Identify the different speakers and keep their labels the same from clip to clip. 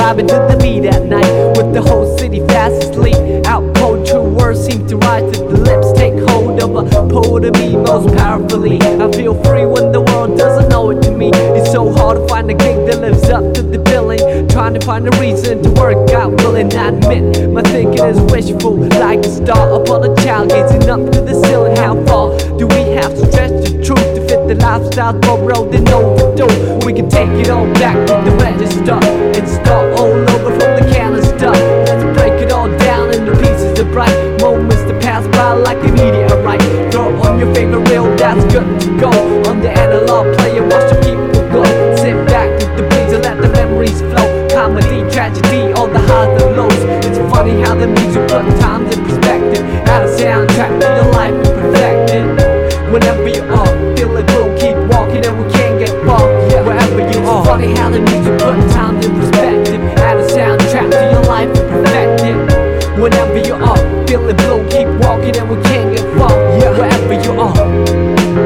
Speaker 1: vibing to the beat at night, with the whole city fast asleep. Out cold, true words seem to rise to the lips. Take hold of a poet to me most powerfully. I feel free when the world doesn't know it to me. It's so hard to find a gig that lives up to the billing. Trying to find a reason to work out, willing I admit my thinking is wishful, like a star upon a child gazing up to the ceiling. How far do we have to stretch the truth to fit the lifestyle borrowed and overdue? We can take it all back to the register and start all over from the canister. Let's break it all down into pieces of bright moments that pass by like a meteorite. Throw on your favorite reel, that's good to go. On the analog player, watch the people go. Sit back with the breeze and let the memories flow. Comedy, tragedy, all the highs and lows. It's funny how the music put times in perspective. Add a soundtrack to your life and perfect it. Whenever you are feeling blue, keep walking and we can't get far. Wherever you are, funny how the music put times in perspective. Add a soundtrack to your life and perfect it. Whenever you are feeling blue, keep walking and we can't get far. Wherever you are.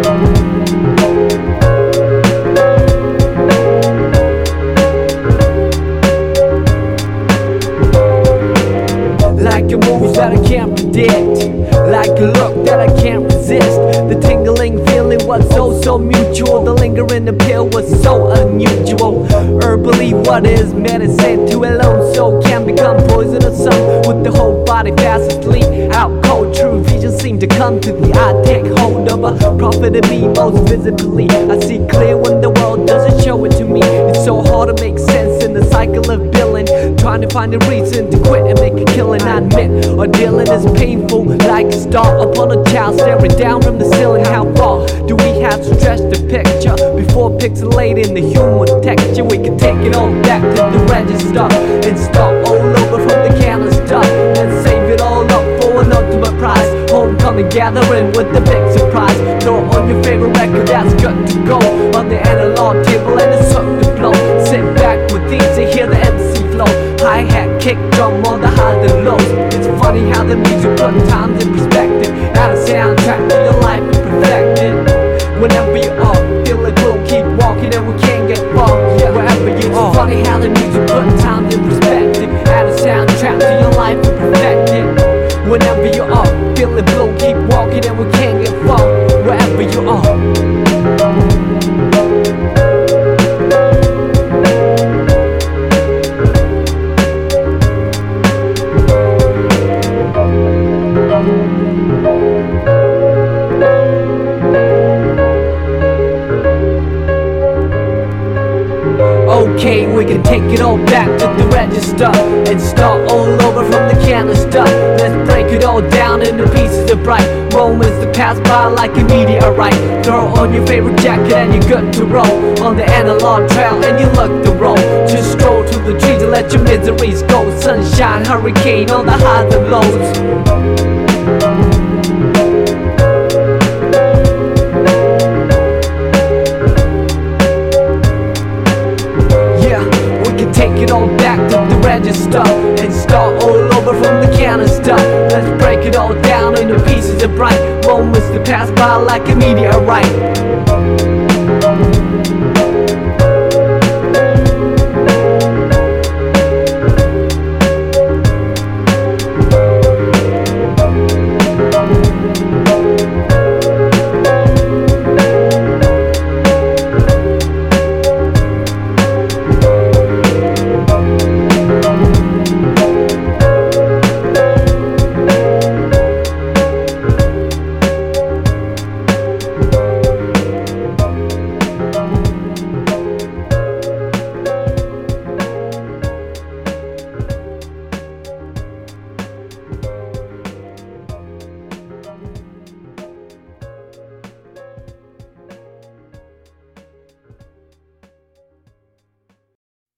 Speaker 1: Like a move that I can't predict, like a look that I can't resist. The tingling feeling was so mutual. The lingering appeal was so unusual. Herbally, what is medicine to a lone soul can become poisonous. Some with the whole body fast asleep. Out cold, true vision seem to come to the eye. Take hold of a prophet of me most visibly. I see clear when the world doesn't show it to me. It's so hard to make sense in the cycle of billing. Trying to find a reason to quit and make a killing. I admit, ordealing is painful, like a star upon a child staring down from the ceiling. How far do we have to stretch the picture before pixelating the human texture? We can take it all back to the register and start all over from the canister and save it all up for an ultimate prize. Homecoming gathering with the big surprise. Throw on your favorite record, that's good to go. On the analog table and it's hooked to blow. Sit back with these and hear the MC flow. Hi-hat, kick drum on the highs and lows. It's funny how the music put times in perspective. Add a soundtrack to your life and perfect it. Whenever you are feeling blue, keep walking and we can't get far. Wherever you are. It's funny how the music put times in perspective. Add a soundtrack to your life and perfect it. Whenever you are feeling blue, keep walking and we can't get far. Wherever you are. Okay, we can take it all back to the register and start all over from the canister. Let's break it all down into pieces of bright moments that pass by like a meteorite. Throw on your favorite jacket and you're good to roll on the analog trail and you look the roll. Just stroll through the trees and let your miseries go. Sunshine, hurricane on the highs and lows.